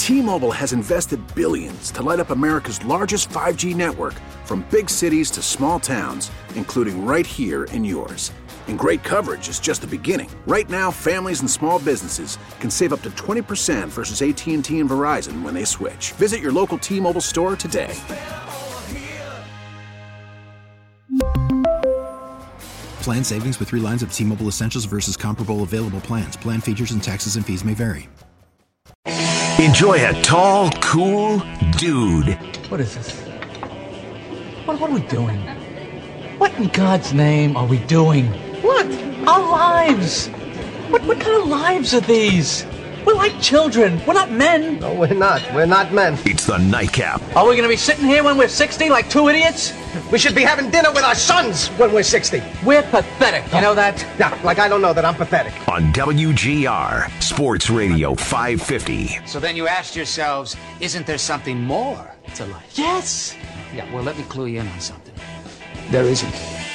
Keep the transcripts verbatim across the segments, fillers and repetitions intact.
T-Mobile has invested billions to light up America's largest five G network, from big cities to small towns, including right here in yours. And great coverage is just the beginning. Right now, families and small businesses can save up to twenty percent versus A T and T and Verizon when they switch. Visit your local T-Mobile store today. Plan savings with three lines of T-Mobile Essentials versus comparable available plans. Plan features and taxes and fees may vary. Enjoy a tall, cool dude. What is this? What, what are we doing? What in God's name are we doing? What? Our lives. What, what kind of lives are these? We're like children. We're not men. No, we're not. We're not men. It's the Nightcap. Are we going to be sitting here when we're sixty like two idiots? We should be having dinner with our sons when we're sixty. We're pathetic. You know that? Yeah, like I don't know that I'm pathetic. On W G R, Sports Radio five fifty. So then you asked yourselves, isn't there something more to life? Yes. Yeah, well, let me clue you in on something. There isn't.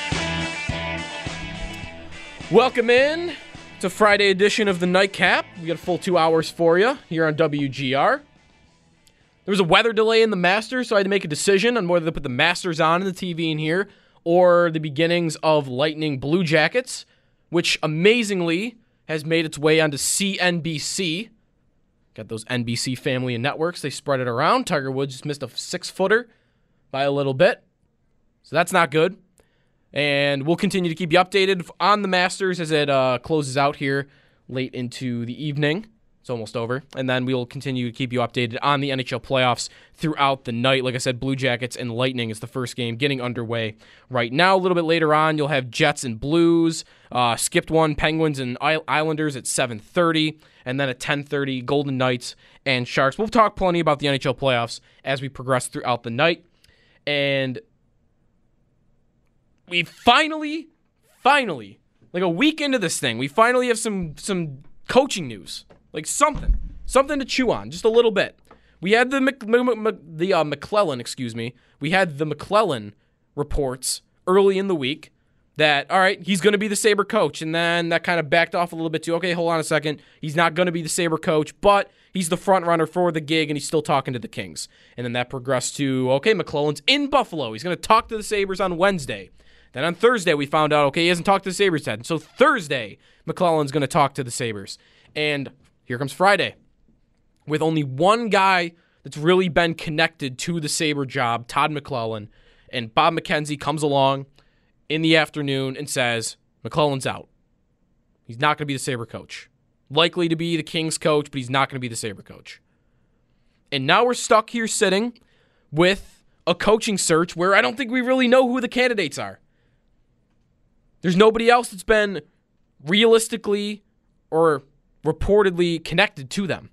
Welcome in to Friday edition of the Nightcap. We got a full two hours for you here on W G R. There was a weather delay in the Masters, so I had to make a decision on whether to put the Masters on in the T V in here or the beginnings of Lightning Blue Jackets, which amazingly has made its way onto C N B C. Got those N B C family and networks. They spread it around. Tiger Woods just missed a six-footer by a little bit, so that's not good. And we'll continue to keep you updated on the Masters as it uh, closes out here late into the evening. It's almost over. And then we'll continue to keep you updated on the N H L playoffs throughout the night. Like I said, Blue Jackets and Lightning is the first game getting underway right now. A little bit later on, you'll have Jets and Blues. Uh, skipped one, Penguins and Islanders at seven thirty. And then at ten thirty, Golden Knights and Sharks. We'll talk plenty about the N H L playoffs as we progress throughout the night. And we finally, finally, like a week into this thing, we finally have some some coaching news. Like something. Something to chew on, just a little bit. We had the Mc, M- M- the uh, McClellan, excuse me. We had the McClellan reports early in the week that, all right, he's going to be the Sabre coach. And then that kind of backed off a little bit to, okay, hold on a second. He's not going to be the Sabre coach, but he's the front runner for the gig, and he's still talking to the Kings. And then that progressed to, okay, McClellan's in Buffalo. He's going to talk to the Sabres on Wednesday. Then on Thursday, we found out, okay, he hasn't talked to the Sabres yet. So Thursday, McClellan's going to talk to the Sabres. And here comes Friday with only one guy that's really been connected to the Sabre job, Todd McClellan. And Bob McKenzie comes along in the afternoon and says, McClellan's out. He's not going to be the Sabre coach. Likely to be the Kings coach, but he's not going to be the Sabre coach. And now we're stuck here sitting with a coaching search where I don't think we really know who the candidates are. There's nobody else that's been realistically or reportedly connected to them.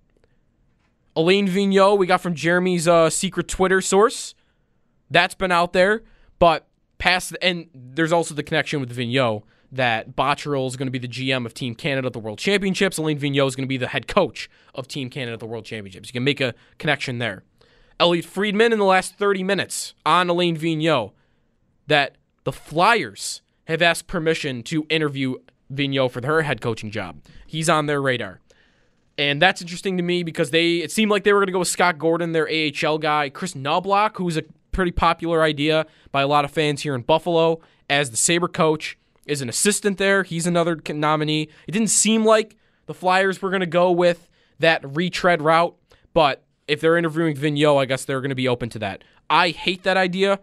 Alain Vigneault, we got from Jeremy's uh, secret Twitter source. That's been out there. But past, the, and there's also the connection with Vigneault that Botterill is going to be the G M of Team Canada at the World Championships. Alain Vigneault is going to be the head coach of Team Canada at the World Championships. You can make a connection there. Elliot Friedman in the last thirty minutes on Alain Vigneault that the Flyers have asked permission to interview Vigneault for her head coaching job. He's on their radar. And that's interesting to me because they it seemed like they were going to go with Scott Gordon, their A H L guy. Chris Knobloch, who's a pretty popular idea by a lot of fans here in Buffalo, as the Sabre coach, is an assistant there. He's another nominee. It didn't seem like the Flyers were going to go with that retread route, but if they're interviewing Vigneault, I guess they're going to be open to that. I hate that idea.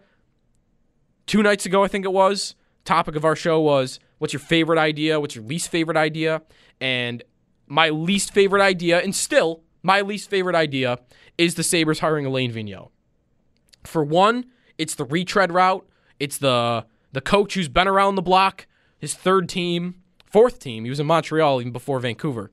Two nights ago, I think it was, topic of our show was, what's your favorite idea? What's your least favorite idea? And my least favorite idea, and still my least favorite idea, is the Sabres hiring Alain Vigneault. For one, it's the retread route. It's the the coach who's been around the block, his third team, fourth team. He was in Montreal even before Vancouver.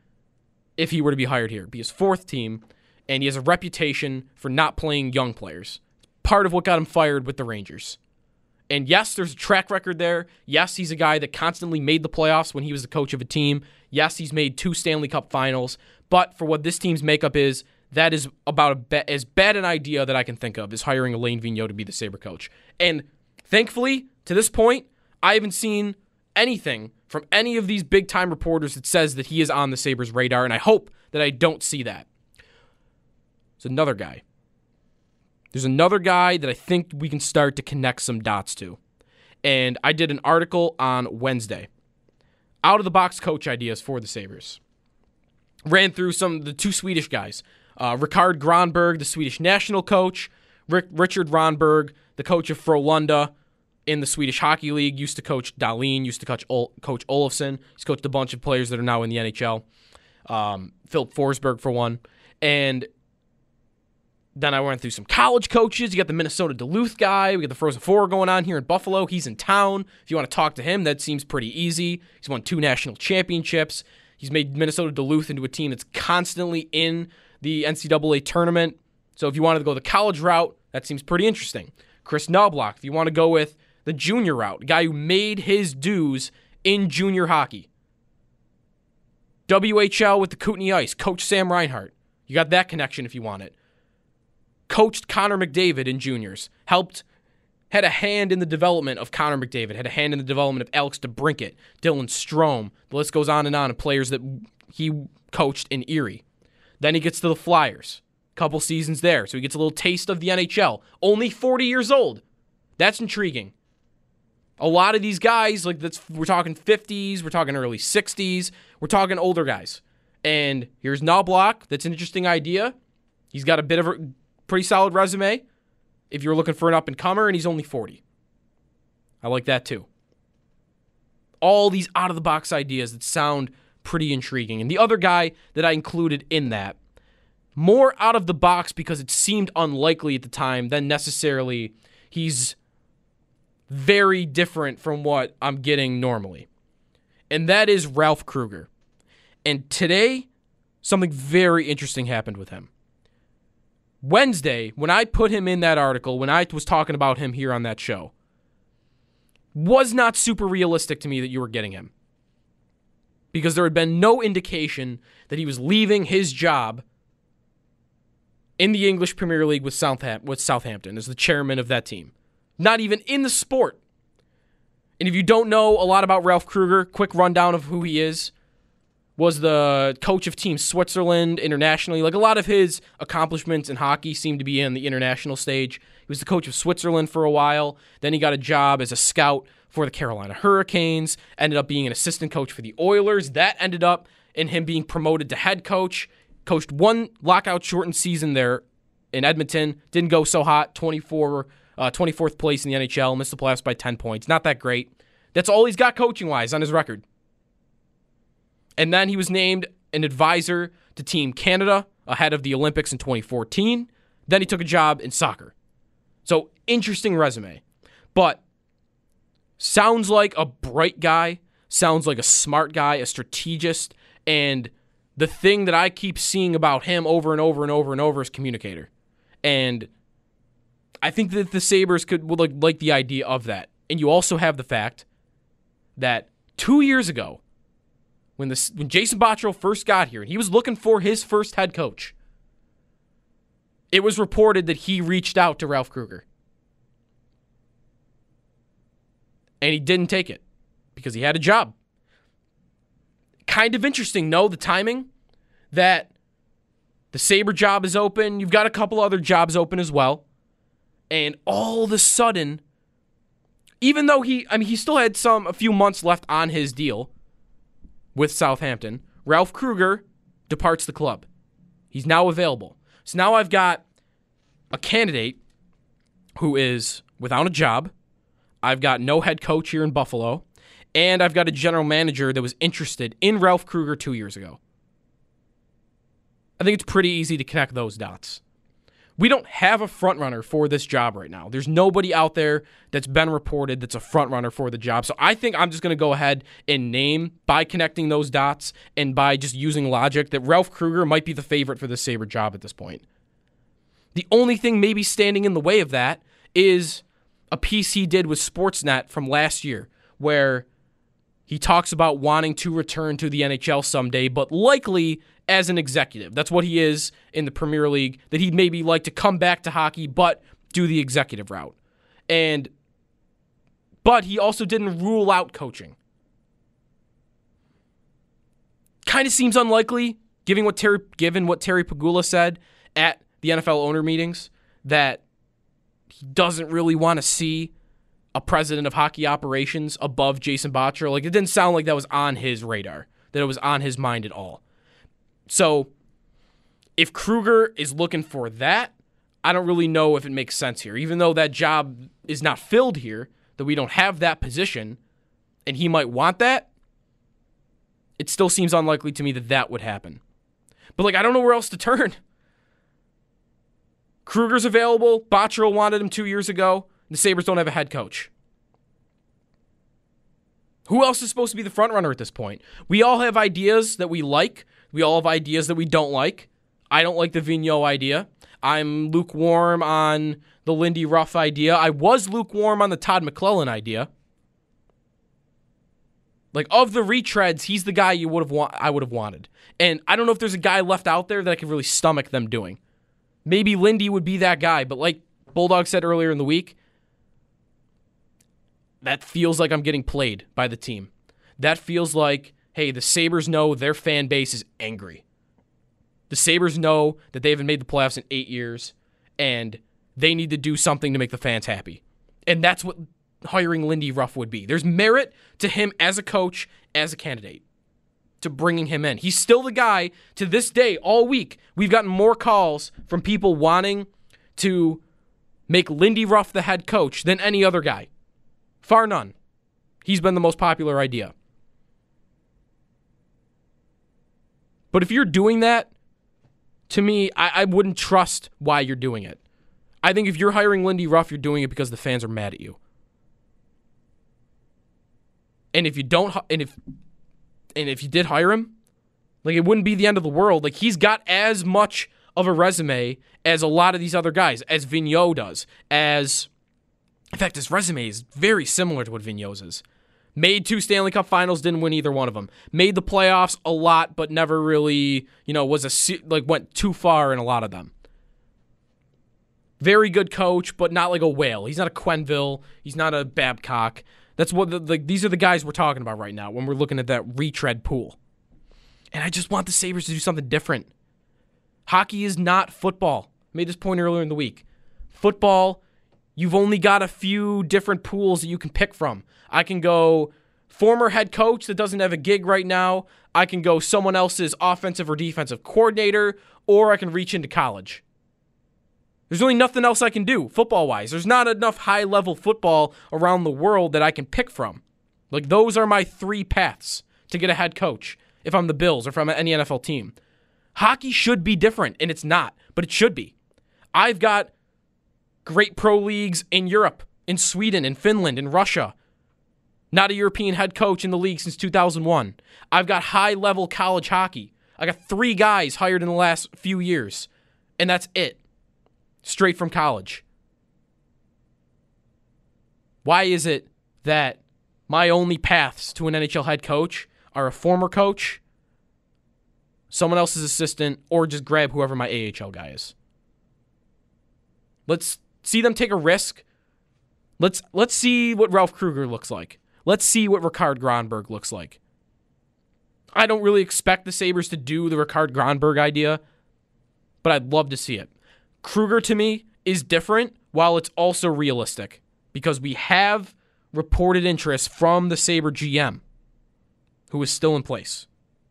If he were to be hired here, it'd be his fourth team, and he has a reputation for not playing young players. Part of what got him fired with the Rangers. And yes, there's a track record there. Yes, he's a guy that constantly made the playoffs when he was the coach of a team. Yes, he's made two Stanley Cup finals. But for what this team's makeup is, that is about a be- as bad an idea that I can think of is hiring Alain Vigneault to be the Sabre coach. And thankfully, to this point, I haven't seen anything from any of these big-time reporters that says that he is on the Sabres' radar, and I hope that I don't see that. There's another guy. There's another guy that I think we can start to connect some dots to. And I did an article on Wednesday. Out-of-the-box coach ideas for the Sabres. Ran through some of the two Swedish guys. Uh, Rickard Gronberg, the Swedish national coach. Rick, Richard Ronberg, the coach of Frölunda in the Swedish Hockey League. Used to coach Dahlin, used to coach, Ol- coach Olofsson. He's coached a bunch of players that are now in the N H L. Um, Philip Forsberg, for one. And then I went through some college coaches. You got the Minnesota Duluth guy. We got the Frozen Four going on here in Buffalo. He's in town. If you want to talk to him, that seems pretty easy. He's won two national championships. He's made Minnesota Duluth into a team that's constantly in the N C double A tournament. So if you wanted to go the college route, that seems pretty interesting. Chris Knobloch, if you want to go with the junior route, a guy who made his dues in junior hockey. W H L with the Kootenay Ice, Coach Sam Reinhart. You got that connection if you want it. Coached Connor McDavid in juniors. Helped, had a hand in the development of Connor McDavid. Had a hand in the development of Alex DeBrincat, Dylan Strome. The list goes on and on of players that he coached in Erie. Then he gets to the Flyers. Couple seasons there. So he gets a little taste of the N H L. Only forty years old. That's intriguing. A lot of these guys, like that's we're talking fifties, we're talking early sixties, we're talking older guys. And here's Knobloch. That's an interesting idea. He's got a bit of a pretty solid resume if you're looking for an up-and-comer, and he's only forty. I like that too. All these out-of-the-box ideas that sound pretty intriguing. And the other guy that I included in that, more out of the box because it seemed unlikely at the time than necessarily he's very different from what I'm getting normally. And that is Ralph Krueger. And today, something very interesting happened with him. Wednesday, when I put him in that article, when I was talking about him here on that show, was not super realistic to me that you were getting him. Because there had been no indication that he was leaving his job in the English Premier League with Southam- with Southampton as the chairman of that team. Not even in the sport. And if you don't know a lot about Ralph Krueger, quick rundown of who he is. Was the coach of Team Switzerland internationally. Like a lot of his accomplishments in hockey seem to be in the international stage. He was the coach of Switzerland for a while. Then he got a job as a scout for the Carolina Hurricanes. Ended up being an assistant coach for the Oilers. That ended up in him being promoted to head coach. Coached one lockout-shortened season there in Edmonton. Didn't go so hot. twenty-four, uh, twenty-fourth place in the N H L. Missed the playoffs by ten points. Not that great. That's all he's got coaching-wise on his record. And then he was named an advisor to Team Canada ahead of the Olympics in twenty fourteen. Then he took a job in soccer. So, interesting resume. But sounds like a bright guy, sounds like a smart guy, a strategist, and the thing that I keep seeing about him over and over and over and over is communicator. And I think that the Sabres could would like, like the idea of that. And you also have the fact that two years ago, When the when Jason Botterill first got here, and he was looking for his first head coach, it was reported that he reached out to Ralph Krueger. And he didn't take it because he had a job. Kind of interesting, no, the timing that the Sabre job is open. You've got a couple other jobs open as well. And all of a sudden, even though he, I mean, he still had some, a few months left on his deal with Southampton, Ralph Krueger departs the club. He's now available. So now I've got a candidate who is without a job. I've got no head coach here in Buffalo. And I've got a general manager that was interested in Ralph Krueger two years ago. I think it's pretty easy to connect those dots. We don't have a frontrunner for this job right now. There's nobody out there that's been reported that's a frontrunner for the job. So I think I'm just going to go ahead and name, by connecting those dots and by just using logic, that Ralph Krueger might be the favorite for the Sabre job at this point. The only thing maybe standing in the way of that is a piece he did with Sportsnet from last year, where he talks about wanting to return to the N H L someday, but likely as an executive. That's what he is in the Premier League, that he'd maybe like to come back to hockey, but do the executive route. And, but he also didn't rule out coaching. Kind of seems unlikely, given what Terry, given what Terry Pegula said at the N F L owner meetings that he doesn't really want to see a president of hockey operations above Jason Botterill. Like, it didn't sound like that was on his radar, that it was on his mind at all. So if Kruger is looking for that, I don't really know if it makes sense here. Even though that job is not filled here, that we don't have that position, and he might want that, it still seems unlikely to me that that would happen. But, like, I don't know where else to turn. Kruger's available. Botterill wanted him two years ago. The Sabres don't have a head coach. Who else is supposed to be the front runner at this point? We all have ideas that we like. We all have ideas that we don't like. I don't like the Vigneault idea. I'm lukewarm on the Lindy Ruff idea. I was lukewarm on the Todd McClellan idea. Like, of the retreads, he's the guy you would have wa- I would have wanted. And I don't know if there's a guy left out there that I could really stomach them doing. Maybe Lindy would be that guy, but like Bulldog said earlier in the week, that feels like I'm getting played by the team. That feels like, hey, the Sabres know their fan base is angry. The Sabres know that they haven't made the playoffs in eight years, and they need to do something to make the fans happy. And that's what hiring Lindy Ruff would be. There's merit to him as a coach, as a candidate, to bringing him in. He's still the guy to this day, all week. We've gotten more calls from people wanting to make Lindy Ruff the head coach than any other guy. Far none. He's been the most popular idea. But if you're doing that, to me, I, I wouldn't trust why you're doing it. I think if you're hiring Lindy Ruff, you're doing it because the fans are mad at you. And if you don't, and if and if you did hire him, like, it wouldn't be the end of the world. Like, he's got as much of a resume as a lot of these other guys, as Vigneault does, as, in fact, his resume is very similar to what Vigneault's is. Made two Stanley Cup finals, didn't win either one of them. Made the playoffs a lot, but never really, you know, was a, like, went too far in a lot of them. Very good coach, but not like a whale. He's not a Quenneville. He's not a Babcock. That's what the, the, these are the guys we're talking about right now when we're looking at that retread pool. And I just want the Sabres to do something different. Hockey is not football. I made this point earlier in the week. Football, you've only got a few different pools that you can pick from. I can go former head coach that doesn't have a gig right now. I can go someone else's offensive or defensive coordinator, or I can reach into college. There's really nothing else I can do football-wise. There's not enough high-level football around the world that I can pick from. Like, those are my three paths to get a head coach if I'm the Bills or if I'm any N F L team. Hockey should be different, and it's not, but it should be. I've got great pro leagues in Europe, in Sweden, in Finland, in Russia. Not a European head coach in the league since two thousand one. I've got high-level college hockey. I got three guys hired in the last few years, and that's it. Straight from college. Why is it that my only paths to an N H L head coach are a former coach, someone else's assistant, or just grab whoever my A H L guy is? Let's see them take a risk. Let's let's see what Ralph Kruger looks like. Let's see what Rikard Gronberg looks like. I don't really expect the Sabres to do the Rikard Gronberg idea, but I'd love to see it. Kruger, to me, is different, while it's also realistic, because we have reported interest from the Sabre G M, who is still in place.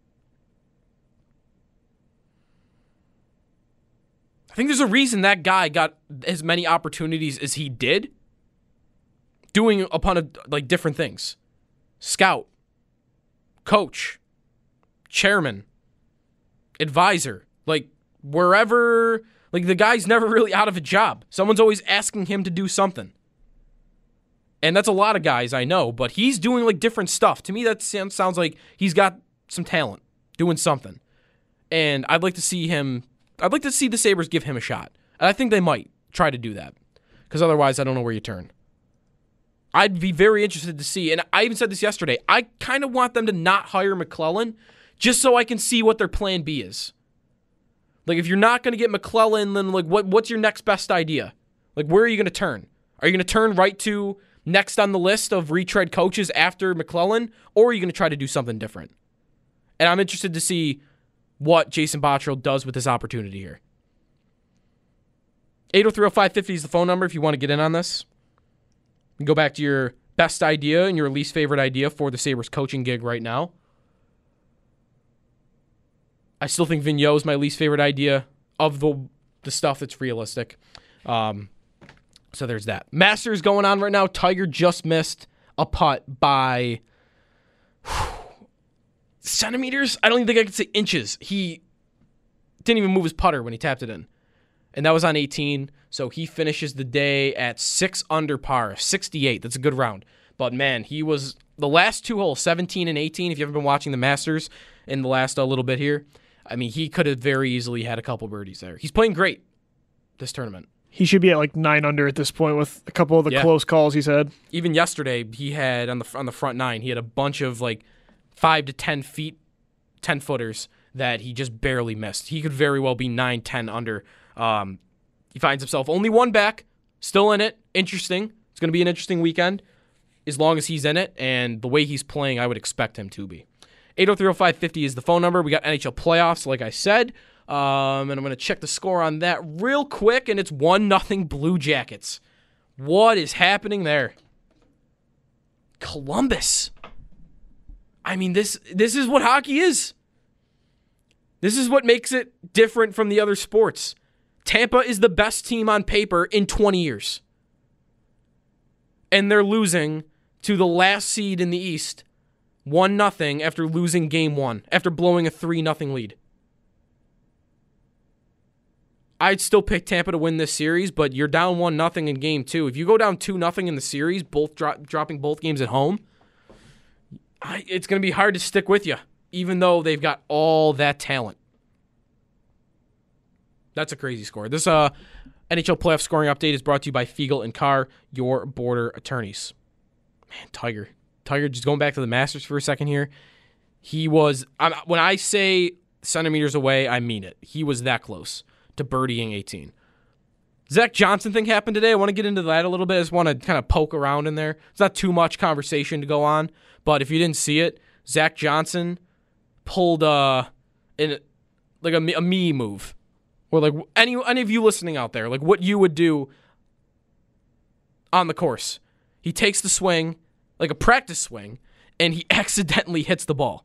I think there's a reason that guy got as many opportunities as he did, doing upon a, like different things. Scout, coach, chairman, advisor, like wherever. Like, the guy's never really out of a job. Someone's always asking him to do something. And that's a lot of guys I know, but he's doing, like, different stuff. To me, that sounds like he's got some talent, doing something. And I'd like to see him, I'd like to see the Sabres give him a shot. And I think they might try to do that. Because otherwise, I don't know where you turn. I'd be very interested to see, and I even said this yesterday, I kind of want them to not hire McClellan just so I can see what their plan B is. Like, if you're not going to get McClellan, then, like, what what's your next best idea? Like, where are you going to turn? Are you going to turn right to next on the list of retread coaches after McClellan, or are you going to try to do something different? And I'm interested to see what Jason Botterill does with this opportunity here. eight oh three oh five five oh is the phone number if you want to get in on this. You can go back to your best idea and your least favorite idea for the Sabres coaching gig right now. I still think Vigneault is my least favorite idea of the the stuff that's realistic. Um, so there's that. Masters going on right now. Tiger just missed a putt by whew, centimeters? I don't even think I could say inches. He didn't even move his putter when he tapped it in. And that was on eighteen. So he finishes the day at six under par, sixty-eight. That's a good round. But, man, he was the last two holes, seventeen and eighteen, if you haven't been watching the Masters in the last uh, little bit here, I mean, he could have very easily had a couple birdies there. He's playing great this tournament. He should be at like nine under at this point with a couple of the yeah. close calls he's had. Even yesterday, he had on the on the front nine, he had a bunch of like five to ten feet, ten footers that he just barely missed. He could very well be nine, ten under. Um, he finds himself only one back, still in it. Interesting. It's going to be an interesting weekend as long as he's in it, and the way he's playing, I would expect him to be. eight oh three oh five five oh is the phone number. We got N H L playoffs, like I said. Um, and I'm going to check the score on that real quick, and it's one nothing Blue Jackets. What is happening there? Columbus. I mean, this this is what hockey is. This is what makes it different from the other sports. Tampa is the best team on paper in twenty years. And they're losing to the last seed in the East one nothing after losing game one, after blowing a three nothing lead. I'd still pick Tampa to win this series, but you're down one nothing in game two. If you go down two nothing in the series, both dro- dropping both games at home, I, it's going to be hard to stick with you, even though they've got all that talent. That's a crazy score. This uh, N H L playoff scoring update is brought to you by Fiegel and Carr, your border attorneys. Man, Tiger. Tiger, just going back to the Masters for a second here. He was, I'm, when I say centimeters away, I mean it. He was that close to birdieing eighteen. Zach Johnson thing happened today. I want to get into that a little bit. I just want to kind of poke around in there. It's not too much conversation to go on, but if you didn't see it, Zach Johnson pulled uh, in like a, a me move. Or like any any of you listening out there, like what you would do on the course. He takes the swing, like a practice swing, and he accidentally hits the ball.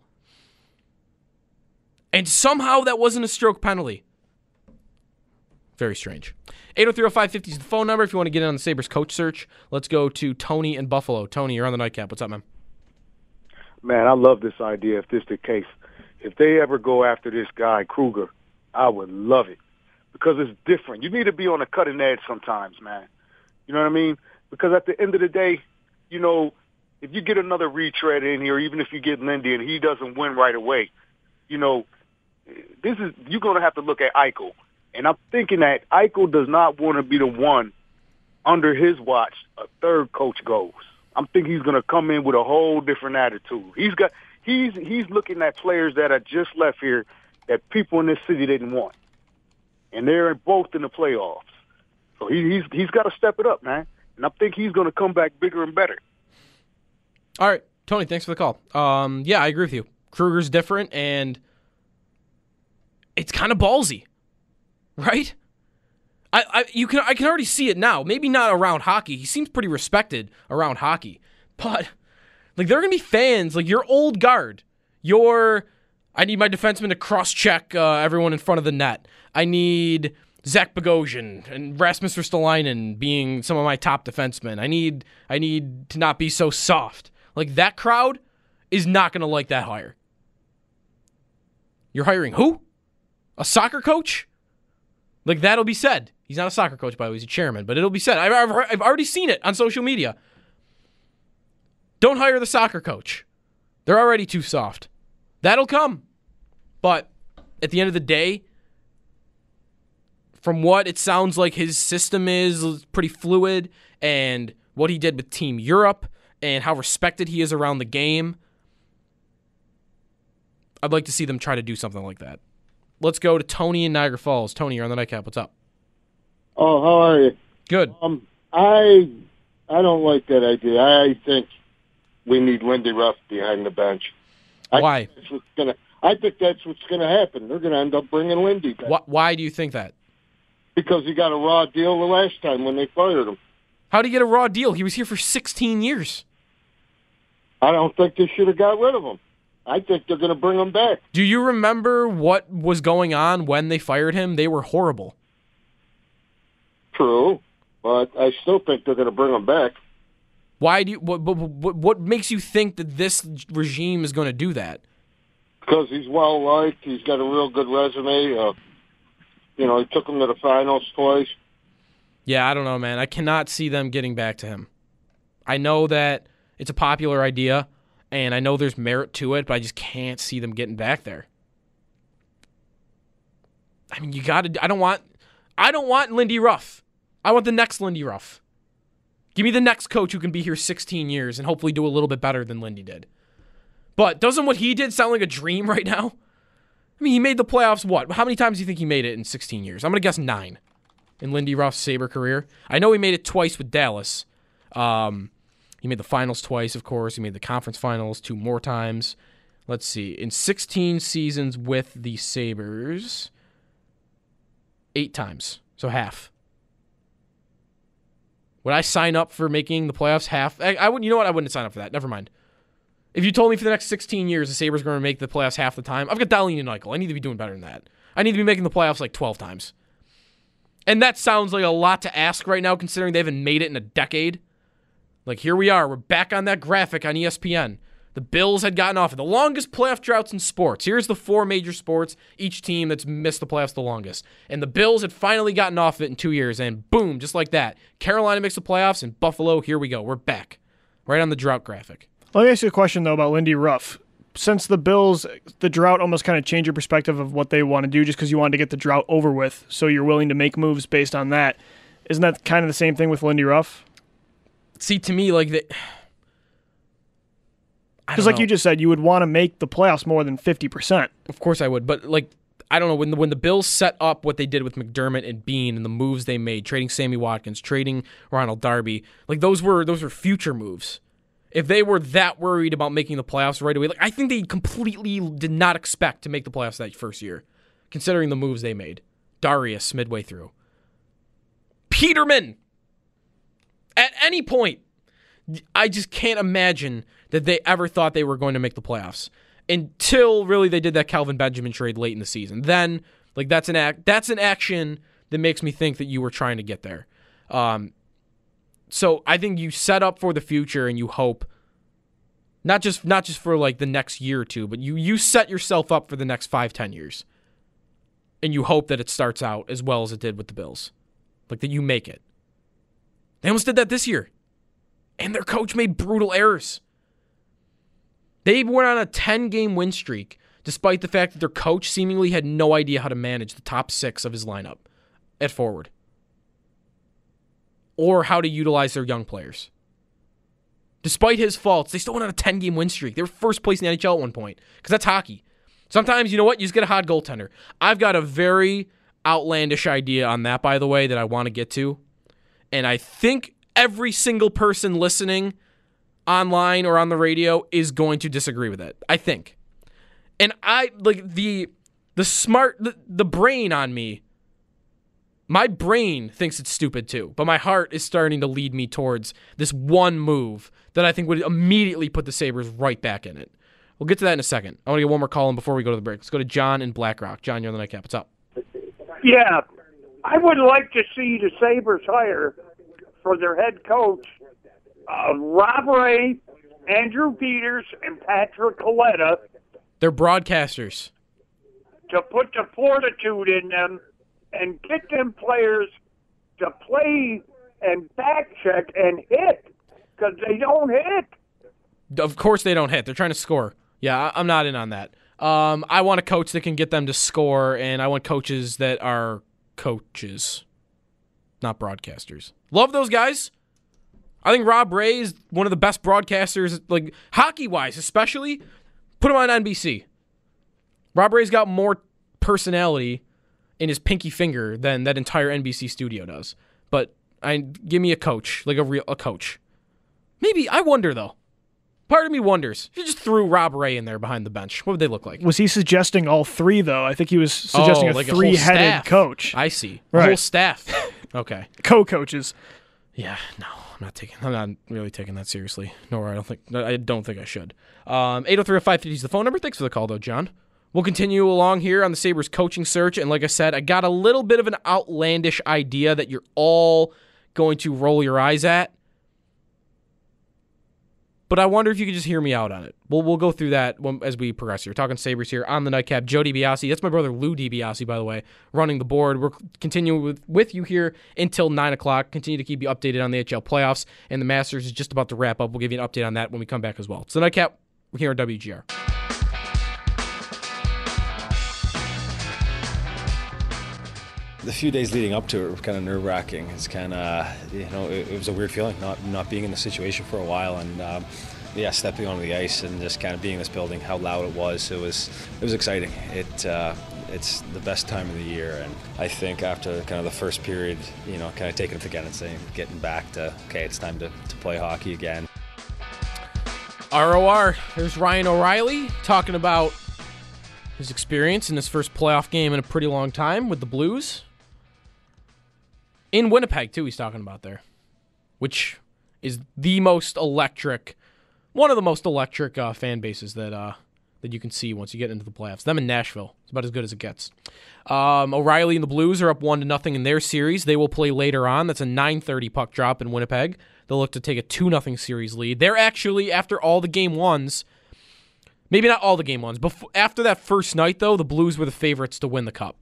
And somehow that wasn't a stroke penalty. Very strange. eight oh three oh five five oh is the phone number if you want to get in on the Sabres coach search. Let's go to Tony in Buffalo. Tony, you're on the nightcap. What's up, man? Man, I love this idea if this is the case. If they ever go after this guy, Kruger, I would love it. Because it's different. You need to be on the cutting edge sometimes, man. You know what I mean? Because at the end of the day, you know, if you get another retread in here, even if you get Lindy and he doesn't win right away, you know, this is you're going to have to look at Eichel. And I'm thinking that Eichel does not want to be the one under his watch a third coach goes. I'm thinking he's going to come in with a whole different attitude. He's got he's he's looking at players that are just left here that people in this city didn't want. And they're both in the playoffs. So he, he's he's got to step it up, man. And I think he's going to come back bigger and better. All right, Tony, thanks for the call. Um, yeah, I agree with you. Kruger's different, and it's kind of ballsy, right? I, I you can I can already see it now. Maybe not around hockey. He seems pretty respected around hockey, but like there are gonna be fans like your old guard, your. I need my defenseman to cross-check uh, everyone in front of the net. I need Zach Bogosian and Rasmus Ristolainen being some of my top defensemen. I need I need to not be so soft. Like, that crowd is not going to like that hire. You're hiring who? A soccer coach? Like, that'll be said. He's not a soccer coach, by the way. He's a chairman. But it'll be said. I've, I've, I've already seen it on social media. Don't hire the soccer coach. They're already too soft. That'll come. But at the end of the day, from what it sounds like his system is, is pretty fluid, and what he did with Team Europe and how respected he is around the game, I'd like to see them try to do something like that. Let's go to Tony in Niagara Falls. Tony, you're on the nightcap. What's up? Oh, how are you? Good. Um, I I don't like that idea. I think we need Lindy Ruff behind the bench. Why? I think that's what's gonna, I think that's what's going to happen. They're going to end up bringing Lindy back. Why, why do you think that? Because he got a raw deal the last time when they fired him. How did he get a raw deal? He was here for sixteen years. I don't think they should have got rid of him. I think they're going to bring him back. Do you remember what was going on when they fired him? They were horrible. True, but I still think they're going to bring him back. Why do you? What, what, what makes you think that this regime is going to do that? Because he's well liked. He's got a real good resume. Uh, you know, he took him to the finals twice. Yeah, I don't know, man. I cannot see them getting back to him. I know that it's a popular idea, and I know there's merit to it, but I just can't see them getting back there. I mean, you got to. I don't want. I don't want Lindy Ruff. I want the next Lindy Ruff. Give me the next coach who can be here sixteen years and hopefully do a little bit better than Lindy did. But doesn't what he did sound like a dream right now? I mean, he made the playoffs, what? How many times do you think he made it in sixteen years? I'm going to guess nine in Lindy Ruff's Sabre career. I know he made it twice with Dallas. Um, he made the finals twice, of course. He made the conference finals two more times. Let's see. In sixteen seasons with the Sabres, eight times. So half. Would I sign up for making the playoffs half? I, I would. You know what? I wouldn't sign up for that. Never mind. If you told me for the next sixteen years the Sabres are going to make the playoffs half the time, I've got Dahlin and Eichel. I need to be doing better than that. I need to be making the playoffs like twelve times. And that sounds like a lot to ask right now, considering they haven't made it in a decade. Like, here we are. We're back on that graphic on E S P N. The Bills had gotten off it. The longest playoff droughts in sports. Here's the four major sports, each team that's missed the playoffs the longest. And the Bills had finally gotten off it in two years, and boom, just like that. Carolina makes the playoffs, and Buffalo, here we go. We're back. Right on the drought graphic. Let me ask you a question, though, about Lindy Ruff. Since the Bills, the drought almost kind of changed your perspective of what they want to do just because you wanted to get the drought over with, so you're willing to make moves based on that. Isn't that kind of the same thing with Lindy Ruff? See, to me, like, the... Because like know. you just said, you would want to make the playoffs more than fifty percent. Of course I would, but like I don't know, when the, when the Bills set up what they did with McDermott and Bean and the moves they made, trading Sammy Watkins, trading Ronald Darby, like those were those were future moves. If they were that worried about making the playoffs right away, like I think they completely did not expect to make the playoffs that first year, considering the moves they made. Darius midway through. Peterman! At any point, I just can't imagine that they ever thought they were going to make the playoffs until really they did that Calvin Benjamin trade late in the season. Then, like that's an act, that's an action that makes me think that you were trying to get there. Um, so I think you set up for the future and you hope not just not just for like the next year or two, but you you set yourself up for the next five, ten years, and you hope that it starts out as well as it did with the Bills, like that you make it. They almost did that this year. And their coach made brutal errors. They went on a ten-game win streak, despite the fact that their coach seemingly had no idea how to manage the top six of his lineup at forward. Or how to utilize their young players. Despite his faults, they still went on a ten-game win streak. They were first place in the N H L at one point, because that's hockey. Sometimes, you know what? You just get a hot goaltender. I've got a very outlandish idea on that, by the way, that I want to get to. And I think every single person listening online or on the radio is going to disagree with it. I think. And I like the the smart the, the brain on me. My brain thinks it's stupid too, but my heart is starting to lead me towards this one move that I think would immediately put the Sabres right back in it. We'll get to that in a second. I want to get one more call in before we go to the break. Let's go to John in Black Rock. John, you're on the Nightcap. What's up? Yeah, I would like to see the Sabres hire for their head coach, uh, Rob Ray, Andrew Peters, and Patrick Coletta. They're broadcasters. To put the fortitude in them and get them players to play and back check and hit, because they don't hit. Of course they don't hit. They're trying to score. Yeah, I'm not in on that. Um, I want a coach that can get them to score, and I want coaches that are coaches, not broadcasters. Love those guys. I think Rob Ray is one of the best broadcasters, like hockey-wise especially. Put him on N B C. Rob Ray's got more personality in his pinky finger than that entire N B C studio does. But I give me a coach, like a real a coach. Maybe, I wonder though. part of me wonders, if you just threw Rob Ray in there behind the bench, what would they look like? Was he suggesting all three, though? I think he was suggesting oh, a like three-headed a whole coach. I see. Right. A whole staff. Okay. Co-coaches. Yeah, no, I'm not taking. I'm not really taking that seriously. Nor I don't think. I don't think I should. Um, eight oh three oh five fifty is the phone number. Thanks for the call, though, John. We'll continue along here on the Sabres coaching search, and like I said, I got a little bit of an outlandish idea that you're all going to roll your eyes at. But I wonder if you could just hear me out on it. We'll we'll go through that as we progress here. Talking Sabres here on the Nightcap. Joe DiBiase, that's my brother Lou DiBiase, by the way, running the board. We're continuing with, with you here until nine o'clock. Continue to keep you updated on the H L playoffs, and the Masters is just about to wrap up. We'll give you an update on that when we come back as well. So Nightcap, we're here on W G R. The few days leading up to it were kind of nerve-wracking. It's kind of, you know, it, it was a weird feeling, not not being in the situation for a while, and um, yeah, stepping onto the ice and just kind of being in this building, how loud it was. It was it was exciting. It uh, it's the best time of the year, and I think after kind of the first period, you know, kind of taking it again and saying, getting back to okay, it's time to, to play hockey again. R O R. There's Ryan O'Reilly talking about his experience in his first playoff game in a pretty long time with the Blues. In Winnipeg, too, he's talking about there, which is the most electric, one of the most electric uh, fan bases that uh, that you can see once you get into the playoffs. Them in Nashville. It's about as good as it gets. Um, O'Reilly and the Blues are up one to nothing in their series. They will play later on. That's a nine thirty puck drop in Winnipeg. They'll look to take a two nothing series lead. They're actually, after all the game ones, maybe not all the game ones, but after that first night, though, the Blues were the favorites to win the Cup.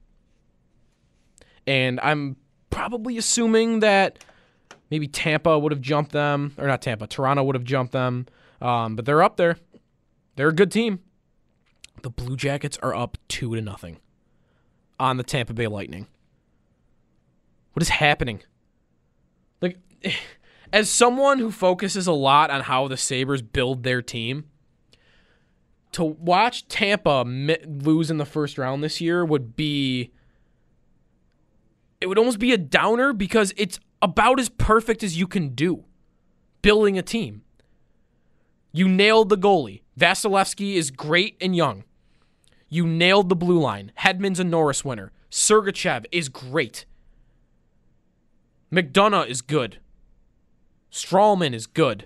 And I'm probably assuming that maybe Tampa would have jumped them, or not Tampa, Toronto would have jumped them, um, but they're up there. They're a good team. The Blue Jackets are up two to nothing on the Tampa Bay Lightning. What is happening? Like, as someone who focuses a lot on how the Sabres build their team, to watch Tampa lose in the first round this year would be... It would almost be a downer because it's about as perfect as you can do building a team. You nailed the goalie. Vasilevsky is great and young. You nailed the blue line. Hedman's a Norris winner. Sergachev is great. McDonough is good. Stralman is good.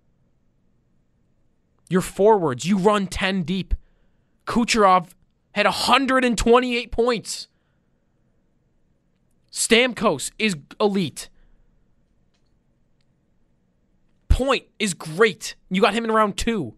Your forwards, you run ten deep. Kucherov had one hundred twenty-eight points. Stamkos is elite. Point is great. You got him in round two.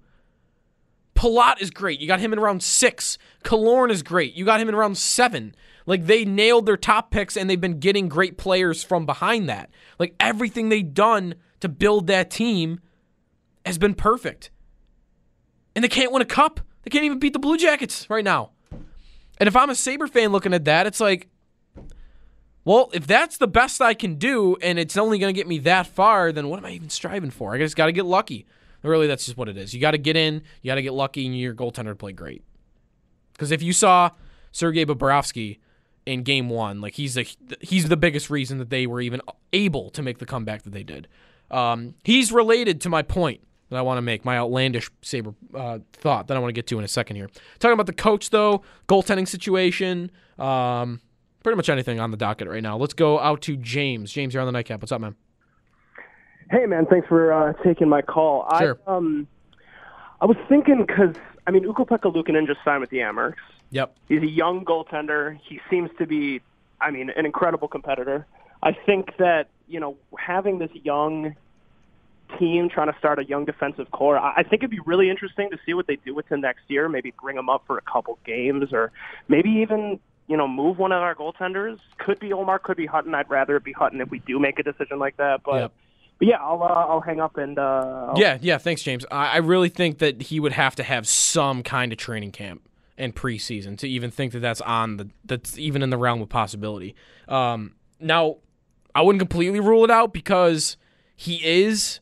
Palat is great. You got him in round six. Killorn is great. You got him in round seven. Like, they nailed their top picks, and they've been getting great players from behind that. Like, everything they've done to build that team has been perfect. And they can't win a cup. They can't even beat the Blue Jackets right now. And if I'm a Sabre fan looking at that, it's like, well, if that's the best I can do and it's only going to get me that far, then what am I even striving for? I just got to get lucky. Really, that's just what it is. You got to get in, you got to get lucky, and your goaltender to play great. Because if you saw Sergei Bobrovsky in game one, like he's a, he's the biggest reason that they were even able to make the comeback that they did. Um, he's related to my point that I want to make, my outlandish Sabre uh, thought that I want to get to in a second here. Talking about the coach, though, goaltending situation, um, pretty much anything on the docket right now. Let's go out to James. James, you're on the Nightcap. What's up, man? Hey, man, thanks for uh, taking my call. Sure. I, um, I was thinking because, I mean, Ukko-Pekka Luukkonen just signed with the Amerks. Yep. He's a young goaltender. He seems to be, I mean, an incredible competitor. I think that, you know, having this young team trying to start a young defensive core, I think it'd be really interesting to see what they do with him next year, maybe bring him up for a couple games or maybe even, you know, move one of our goaltenders. Could be Omar, could be Hutton. I'd rather it be Hutton if we do make a decision like that. But, yep. but yeah, I'll uh, I'll hang up and uh, I'll... yeah, yeah. Thanks, James. I, I really think that he would have to have some kind of training camp and preseason to even think that that's on the that's even in the realm of possibility. Um, now, I wouldn't completely rule it out because he is,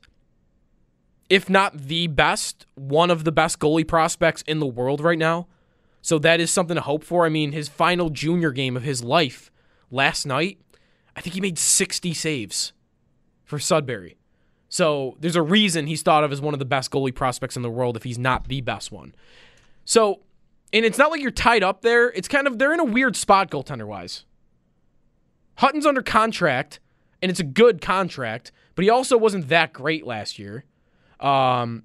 if not the best, one of the best goalie prospects in the world right now. So that is something to hope for. I mean, his final junior game of his life last night, I think he made sixty saves for Sudbury. So there's a reason he's thought of as one of the best goalie prospects in the world if he's not the best one. So, and it's not like you're tied up there. It's kind of, they're in a weird spot goaltender-wise. Hutton's under contract, and it's a good contract, but he also wasn't that great last year. Um,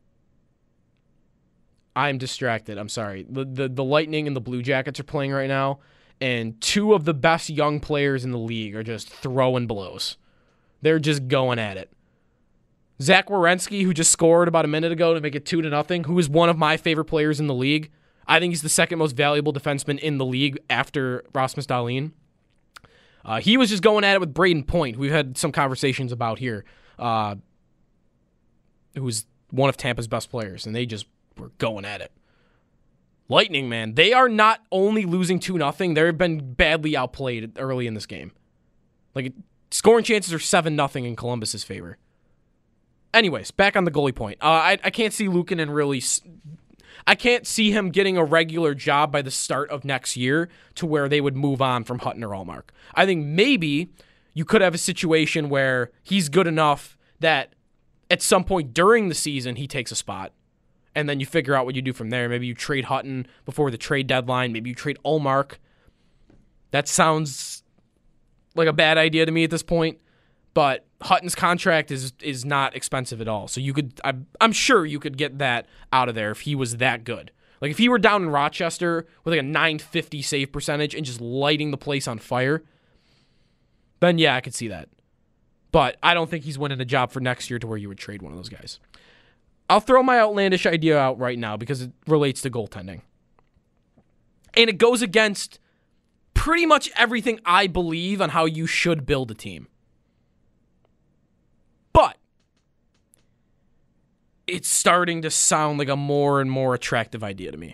I'm distracted. I'm sorry. The, the the Lightning and the Blue Jackets are playing right now, and two of the best young players in the league are just throwing blows. They're just going at it. Zach Werenski, who just scored about a minute ago to make it two to nothing, who is one of my favorite players in the league. I think he's the second most valuable defenseman in the league after Rasmus Dahlin. Uh, he was just going at it with Braden Point, who we've had some conversations about here, uh, who's one of Tampa's best players, and they just were going at it. Lightning, man, they are not only losing two nothing, they've been badly outplayed early in this game. Like, scoring chances are seven nothing in Columbus's favor. Anyways, back on the goalie point. Uh, I, I can't see Luukkonen really... I can't see him getting a regular job by the start of next year to where they would move on from Hutton or Allmark. I think maybe you could have a situation where he's good enough that at some point during the season he takes a spot, and then you figure out what you do from there. Maybe you trade Hutton before the trade deadline. Maybe you trade Allmark. That sounds like a bad idea to me at this point, but Hutton's contract is is not expensive at all. So you could, I'm, I'm sure you could get that out of there if he was that good. Like if he were down in Rochester with like a nine fifty save percentage and just lighting the place on fire, then yeah, I could see that. But I don't think he's winning a job for next year to where you would trade one of those guys. I'll throw my outlandish idea out right now because it relates to goaltending. And it goes against pretty much everything I believe on how you should build a team. But it's starting to sound like a more and more attractive idea to me.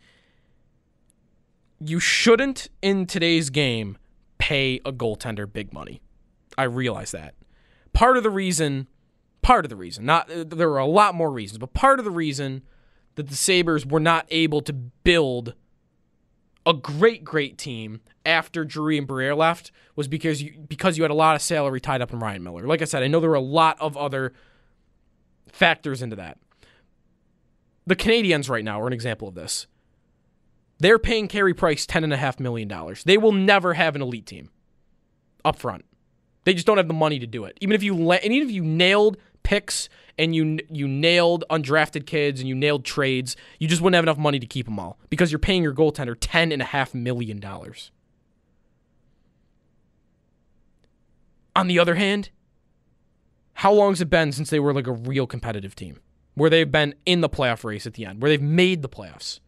You shouldn't, in today's game, pay a goaltender big money. I realize that. Part of the reason, part of the reason, not there were a lot more reasons, but part of the reason that the Sabres were not able to build a great, great team after Drury and Briere left was because you because you had a lot of salary tied up in Ryan Miller. Like I said, I know there were a lot of other factors into that. The Canadiens right now are an example of this. They're paying Carey Price ten point five million dollars. They will never have an elite team up front. They just don't have the money to do it. Even if you la- and even if you nailed picks and you you nailed undrafted kids and you nailed trades, you just wouldn't have enough money to keep them all because you're paying your goaltender ten point five million dollars. On the other hand, how long has it been since they were like a real competitive team? Where they've been in the playoff race at the end, where they've made the playoffs.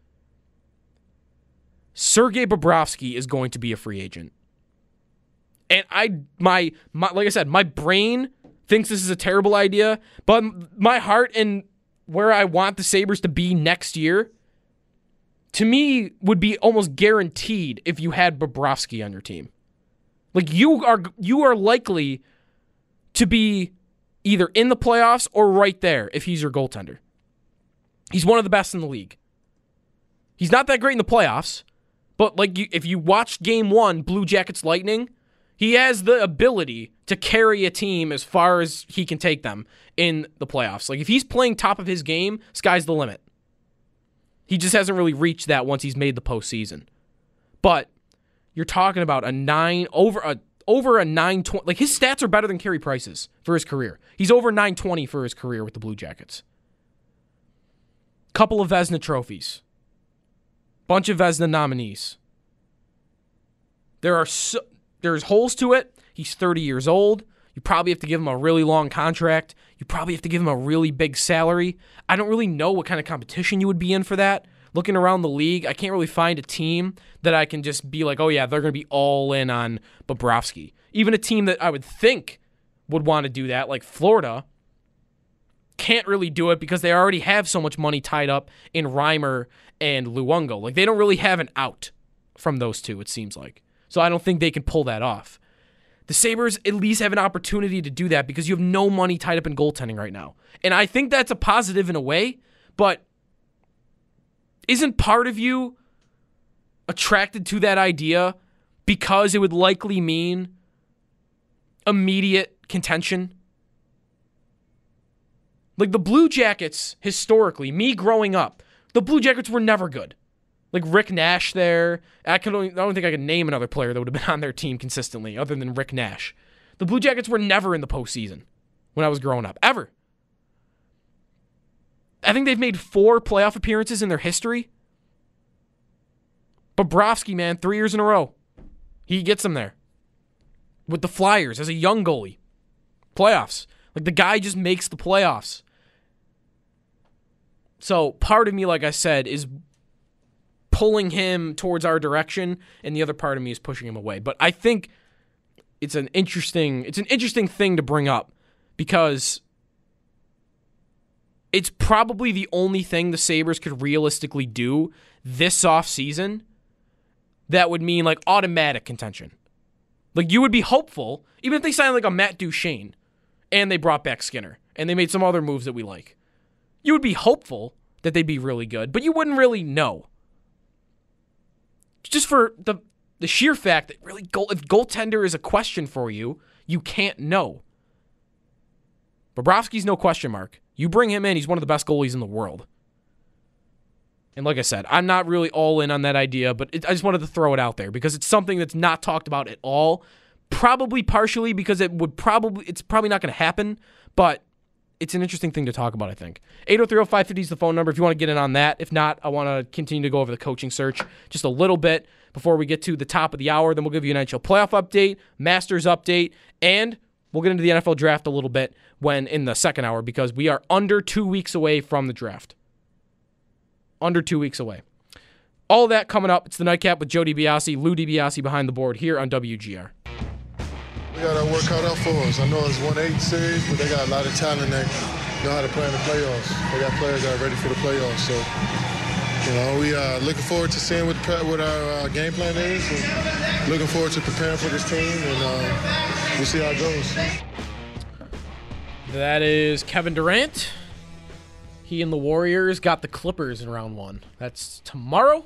Sergei Bobrovsky is going to be a free agent. And I, my, my, like I said, my brain thinks this is a terrible idea, but my heart and where I want the Sabres to be next year, to me, would be almost guaranteed if you had Bobrovsky on your team. Like you are, you are likely to be either in the playoffs or right there if he's your goaltender. He's one of the best in the league. He's not that great in the playoffs, but like you, if you watched Game One, Blue Jackets Lightning, he has the ability to carry a team as far as he can take them in the playoffs. Like if he's playing top of his game, sky's the limit. He just hasn't really reached that once he's made the postseason. But you're talking about a nine over a over a nine twenty. Like his stats are better than Carey Price's for his career. He's over nine twenty for his career with the Blue Jackets. Couple of Vezina trophies. Bunch of Vezina nominees. There are so, there's holes to it. He's thirty years old. You probably have to give him a really long contract. You probably have to give him a really big salary. I don't really know what kind of competition you would be in for that. Looking around the league, I can't really find a team that I can just be like, oh yeah, they're going to be all in on Bobrovsky. Even a team that I would think would want to do that, like Florida, can't really do it because they already have so much money tied up in Reimer and Luongo. Like they don't really have an out from those two, it seems like. So I don't think they can pull that off. The Sabres at least have an opportunity to do that because you have no money tied up in goaltending right now. And I think that's a positive in a way, but isn't part of you attracted to that idea because it would likely mean immediate contention? Like, the Blue Jackets, historically, me growing up, the Blue Jackets were never good. Like, Rick Nash there. I, can only, I don't think I could name another player that would have been on their team consistently other than Rick Nash. The Blue Jackets were never in the postseason when I was growing up. Ever. I think they've made four playoff appearances in their history. Bobrovsky, man, three years in a row. He gets them there. With the Flyers as a young goalie. Playoffs. Like, the guy just makes the playoffs. So, part of me, like I said, is pulling him towards our direction, and the other part of me is pushing him away. But I think it's an interesting, it's an interesting thing to bring up, because it's probably the only thing the Sabres could realistically do this offseason that would mean, like, automatic contention. Like, you would be hopeful, even if they signed, like, a Matt Duchene, and they brought back Skinner, and they made some other moves that we like. You would be hopeful that they'd be really good, but you wouldn't really know. Just for the the sheer fact that really, goal, if goaltender is a question for you, you can't know. Bobrovsky's no question mark. You bring him in, he's one of the best goalies in the world. And like I said, I'm not really all in on that idea, but it, I just wanted to throw it out there because it's something that's not talked about at all. Probably partially because it would probably it's probably not going to happen, but it's an interesting thing to talk about, I think. eight oh three oh five five oh is the phone number if you want to get in on that. If not, I want to continue to go over the coaching search just a little bit before we get to the top of the hour. Then we'll give you an N H L playoff update, Masters update, and we'll get into the N F L draft a little bit when in the second hour because we are under two weeks away from the draft. Under two weeks away. All of that coming up. It's the Nightcap with Joe DiBiase, Lou DiBiase behind the board here on W G R. We got our work cut out for us. I know it's one eight series, but they got a lot of talent that know how to play in the playoffs. They got players that are ready for the playoffs. So, you know, we are looking forward to seeing what, what our uh, game plan is. And looking forward to preparing for this team, and uh, we'll see how it goes. That is Kevin Durant. He and the Warriors got the Clippers in round one. That's tomorrow.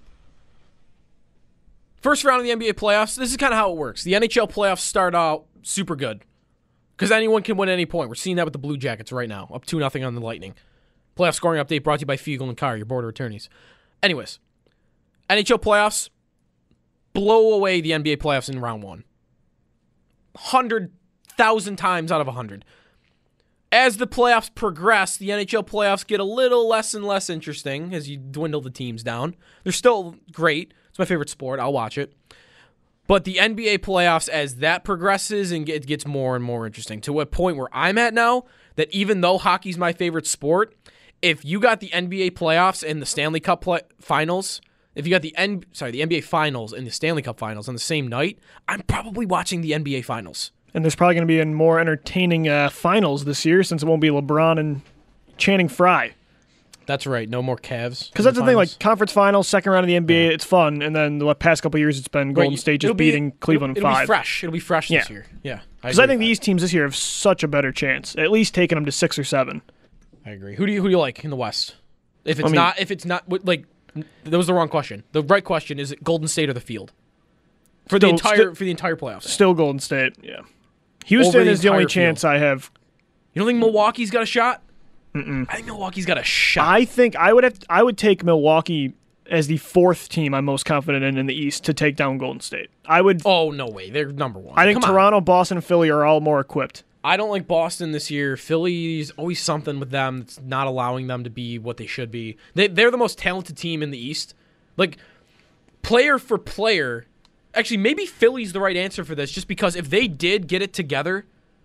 First round of the N B A playoffs, this is kind of how it works. The N H L playoffs start out super good because anyone can win at any point. We're seeing that with the Blue Jackets right now, up two nothing on the Lightning. Playoff scoring update brought to you by Fiegel and Carr, your border attorneys. Anyways, N H L playoffs blow away the N B A playoffs in round one. one hundred thousand times out of one hundred. As the playoffs progress, the N H L playoffs get a little less and less interesting as you dwindle the teams down. They're still great. It's my favorite sport. I'll watch it. But the N B A playoffs, as that progresses, and it gets more and more interesting, to a point where I'm at now, that even though hockey's my favorite sport, if you got the N B A playoffs and the Stanley Cup play- finals, if you got the N- sorry the N B A finals and the Stanley Cup finals on the same night, I'm probably watching the N B A finals. And there's probably going to be a more entertaining uh, finals this year since it won't be LeBron and Channing Frye. That's right. No more Cavs. Because that's the, the thing, like conference finals, second round of the N B A, yeah. It's fun. And then the past couple of years, it's been Golden right. State just be, beating Cleveland it'll, in five. It'll be fresh. It'll be fresh yeah. this year. Yeah. Because I, I think the East teams this year have such a better chance. At least taking them to six or seven. I agree. Who do you who do you like in the West? If it's I mean, not, if it's not, like, that was the wrong question. The right question is: it Golden State or the field for still, the entire sti- for the entire playoffs? Still Golden State. Yeah. Houston the is the only field. chance I have. You don't think Milwaukee's got a shot? Mm-mm. I think Milwaukee's got a shot. I think I would have. I would take Milwaukee as the fourth team I'm most confident in in the East to take down Golden State. I would. Oh no way! They're number one. I think Come Toronto, on. Boston, and Philly are all more equipped. I don't like Boston this year. Philly's always something with them that's not allowing them to be what they should be. They they're the most talented team in the East. Like player for player, actually maybe Philly's the right answer for this. Just because if they did get it together.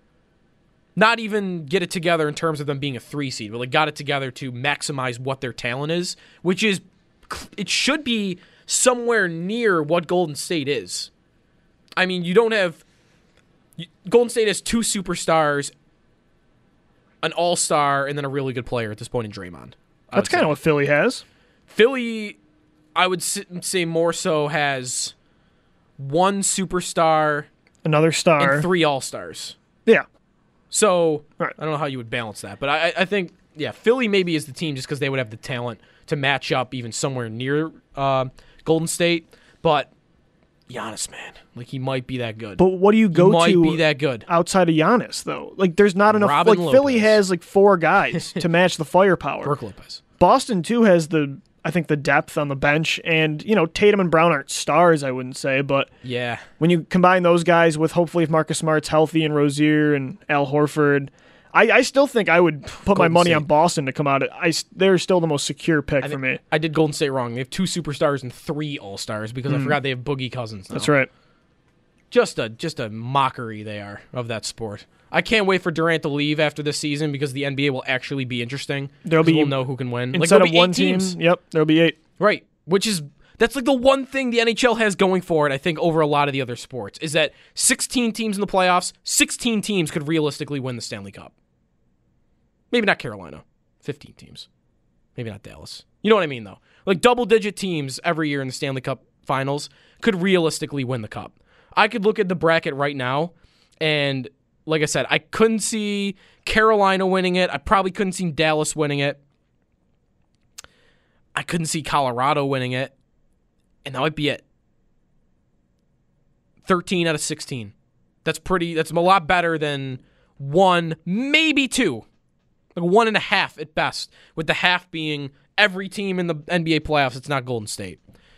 Not even get it together in terms of them being a three seed, but like got it together to maximize what their talent is, which is, it should be somewhere near what Golden State is. I mean, you don't have, Golden State has two superstars, an all-star, and then a really good player at this point in Draymond. That's kind of what Philly has. Philly, I would say more so has one superstar, another star, and three all-stars. Yeah. So, right. I don't know how you would balance that. But I, I think, yeah, Philly maybe is the team just because they would have the talent to match up even somewhere near uh, Golden State. But Giannis, man. Like, he might be that good. But what do you go he might to be that good. outside of Giannis, though? Like, there's not enough. Robin like, Philly Lopez. has, like, four guys to match the firepower. Brook Lopez. Boston, too, has the, I think, the depth on the bench. And, you know, Tatum and Brown aren't stars, I wouldn't say. But yeah, when you combine those guys with, hopefully, if Marcus Smart's healthy and Rozier and Al Horford, I, I still think I would put my Golden money State. on Boston to come out. I, they're still the most secure pick I for think- me. I did Golden State wrong. They have two superstars and three all-stars because I Mm. forgot they have Boogie Cousins now. That's right. Just a just a mockery they are of that sport. I can't wait for Durant to leave after this season because the N B A will actually be interesting. There'll 'Cause be we'll know who can win. Like, Instead there'll of be eight one team, teams. yep, there'll be eight. Right, which is that's like the one thing the N H L has going for it, I think, over a lot of the other sports, is that sixteen teams in the playoffs, sixteen teams could realistically win the Stanley Cup. Maybe not Carolina, fifteen teams. Maybe not Dallas. You know what I mean, though? Like, double-digit teams every year in the Stanley Cup finals could realistically win the Cup. I could look at the bracket right now, and like I said, I couldn't see Carolina winning it. I probably couldn't see Dallas winning it. I couldn't see Colorado winning it. And that might be it. thirteen out of sixteen. That's pretty, that's a lot better than one, maybe two. Like one and a half at best, with the half being every team in the N B A playoffs. It's not Golden State.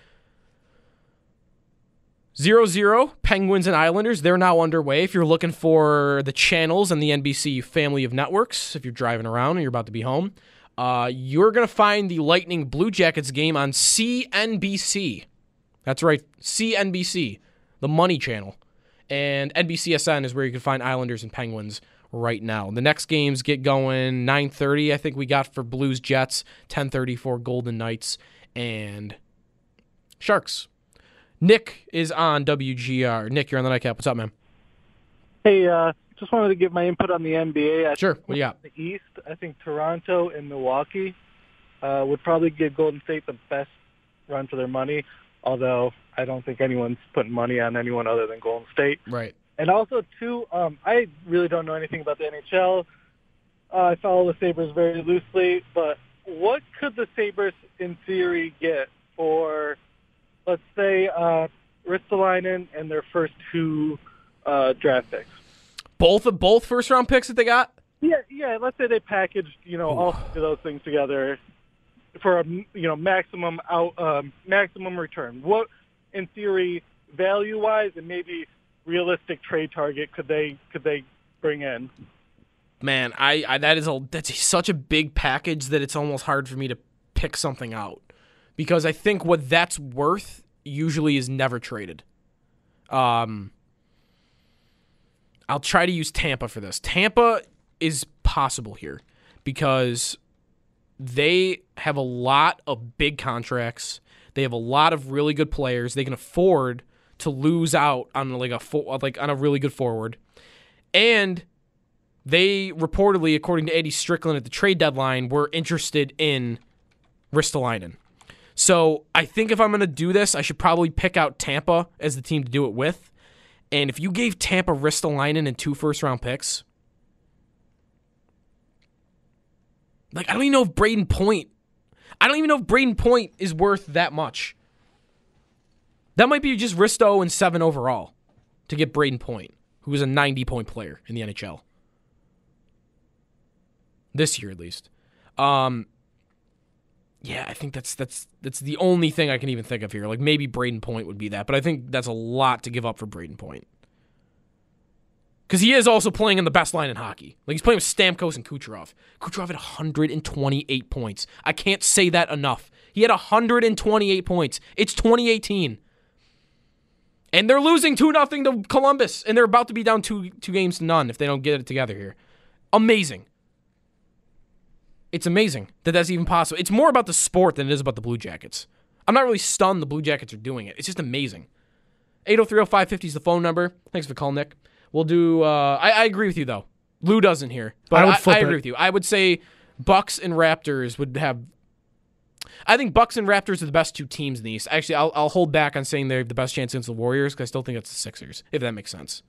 zero zero, Penguins and Islanders. They're now underway. If you're looking for the channels and the N B C family of networks, if you're driving around and you're about to be home, uh, you're going to find the Lightning Blue Jackets game on C N B C. That's right, C N B C, the money channel. And N B C S N is where you can find Islanders and Penguins right now. The next games get going nine thirty, I think we got for Blues Jets, ten thirty for Golden Knights and Sharks. Nick is on W G R. Nick, you're on the Nightcap. What's up, man? Hey, uh, just wanted to give my input on the N B A. I Sure. What do you got? The East, I think Toronto and Milwaukee uh, would probably give Golden State the best run for their money, although I don't think anyone's putting money on anyone other than Golden State. Right. And also, too, um, I really don't know anything about the N H L. Uh, I follow the Sabres very loosely, but what could the Sabres, in theory, get for, let's say, uh, Ristolainen and their first two uh, draft picks? Both of both first round picks that they got? Yeah, yeah. Let's say they packaged, you know, all of those things together for a, you know, maximum out, um, maximum return. What, in theory, value-wise, and maybe realistic trade target could they could they bring in? Man, I, I that is a that's such a big package that it's almost hard for me to pick something out, because I think what that's worth usually is never traded. Um, I'll try to use Tampa for this. Tampa is possible here because they have a lot of big contracts. They have a lot of really good players. They can afford to lose out on like a fo- like on a really good forward, and they reportedly, according to Eddie Strickland at the trade deadline, were interested in Ristolainen. So I think if I'm going to do this, I should probably pick out Tampa as the team to do it with. And if you gave Tampa Ristolainen and two first-round picks, like I don't even know if Braden Point, I don't even know if Braden Point is worth that much. That might be just Risto and seven overall to get Braden Point, who is a ninety-point player in the N H L. This year, at least. Um, yeah, I think that's that's that's the only thing I can even think of here. Like, maybe Braden Point would be that, but I think that's a lot to give up for Braden Point. Because he is also playing in the best line in hockey. Like, he's playing with Stamkos and Kucherov. Kucherov had one hundred twenty-eight points. I can't say that enough. He had one hundred twenty-eight points. It's twenty eighteen. And they're losing two nothing to Columbus, and they're about to be down two two games to none if they don't get it together here. Amazing. It's amazing that that's even possible. It's more about the sport than it is about the Blue Jackets. I'm not really stunned the Blue Jackets are doing it. It's just amazing. eight oh three oh five fifty is the phone number. Thanks for calling, Nick. We'll do... Uh, I, I agree with you, though. Lou doesn't here. But I would I, flip I agree it. with you. I would say Bucks and Raptors would have... I think Bucks and Raptors are the best two teams in the East. Actually, I'll, I'll hold back on saying they have the best chance against the Warriors because I still think it's the Sixers, if that makes sense.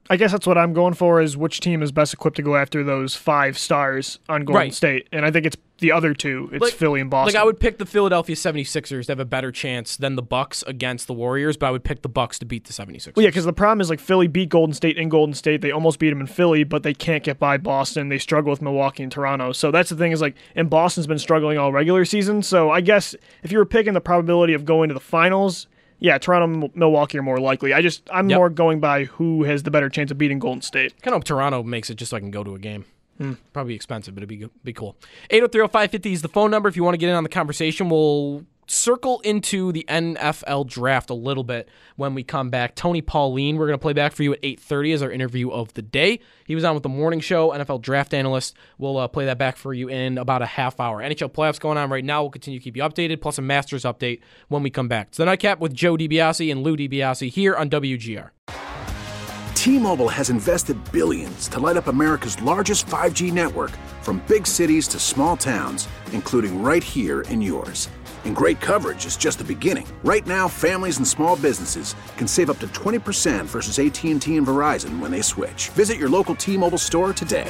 I guess that's what I'm going for, is which team is best equipped to go after those five stars on Golden Right. State. And I think it's the other two. It's Like- Philly and Boston. Like I would pick the Philadelphia seventy-sixers to have a better chance than the Bucks against the Warriors, but I would pick the Bucks to beat the seventy-sixers. Well, yeah, because the problem is like Philly beat Golden State in Golden State. They almost beat them in Philly, but they can't get by Boston. They struggle with Milwaukee and Toronto. So that's the thing is like, and Boston's been struggling all regular season. So I guess if you were picking the probability of going to the finals, yeah, Toronto and Milwaukee are more likely. I just I'm Yep. more going by who has the better chance of beating Golden State. Kind of hope Toronto makes it just so I can go to a game. Hmm. Probably expensive, but it'd be be cool. eight oh three oh five fifty is the phone number if you want to get in on the conversation. We'll circle into the N F L draft a little bit when we come back. Tony Pauline, we're going to play back for you at eight thirty as our interview of the day. He was on with the morning show, N F L draft analyst. We'll uh, play that back for you in about a half hour. N H L playoffs going on right now. We'll continue to keep you updated, plus a Masters update when we come back. It's the Nightcap with Joe DiBiase and Lou DiBiase here on W G R. T-Mobile has invested billions to light up America's largest five G network, from big cities to small towns, including right here in yours. And great coverage is just the beginning. Right now, families and small businesses can save up to twenty percent versus A T and T and Verizon when they switch. Visit your local T-Mobile store today.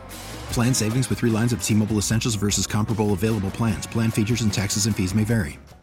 Plan savings with three lines of T-Mobile Essentials versus comparable available plans. Plan features and taxes and fees may vary.